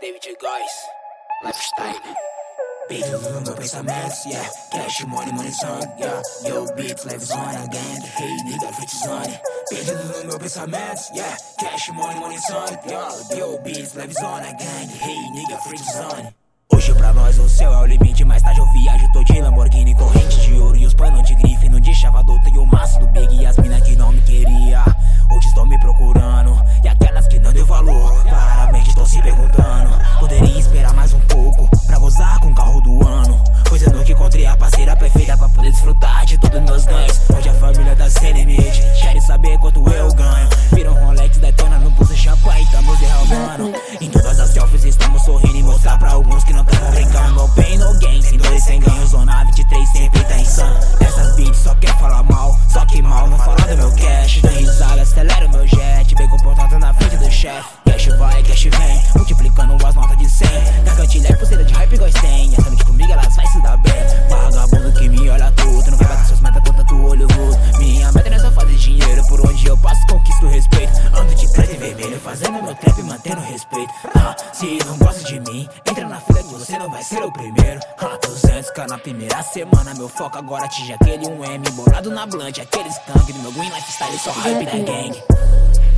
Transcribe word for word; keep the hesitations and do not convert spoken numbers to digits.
David Góes, Lifestyle. Peito no meu pensamento, yeah. Cash, money, money, song, yeah. Yo, beats, leve zona, gang, hey, nigga, fit zone. Peito no meu pensamento, yeah. Cash, money, money, song, yeah. Yo, beats, leve zona, gang, hey, nigga, fit zone. Hoje pra nós o céu é o limite, mais tarde eu viajo, tô de Lamborghini, corrente de ouro e os panos de grife. No de chavador tem o maço do Big e as mina que não me queria, hoje estão me procurando. E aquelas que não deu valor, claramente estão se perguntando. Poderia esperar mais um pouco pra gozar com o carro do ano, pois eu nunca encontrei a parceira perfeita pra poder desfrutar de todos meus ganhos. Hoje a família tá sem limite, querem saber quanto eu ganho. Viram Rolex, Daytona no pulso, champanhe, estamos derramando. Em todas as selfies estamos sorrindo e mostrar pra alguns que não tamo brincando. No pain, no gain, sem dor e sem ganho. Zona vinte e três sempre tá insano. Essas beats só quer falar mal, só que mal não fala do meu cash. Dá risada, acelera o meu jet, bem comportado na frente do chefe. Cash vai, cash vem, multiplicando as notas de cem. Gargantilha é pulseira de hype igual tem. Essa noite comigo elas vai se dar bem. Vagabundo que me olha tudo, não vai bater suas metas com tanto olho luto. Minha meta não é só fazer dinheiro, por onde eu passo conquisto respeito. Ando de preto e vermelho, fazendo meu trap e mantendo respeito. Ah, se não gosta de mim, entra na fila que você não vai ser o primeiro. Ah, duzentos k na primeira semana, meu foco agora atinge aquele um M. Bolado na blunt, aquele skunk do meu green lifestyle, só hype da gang.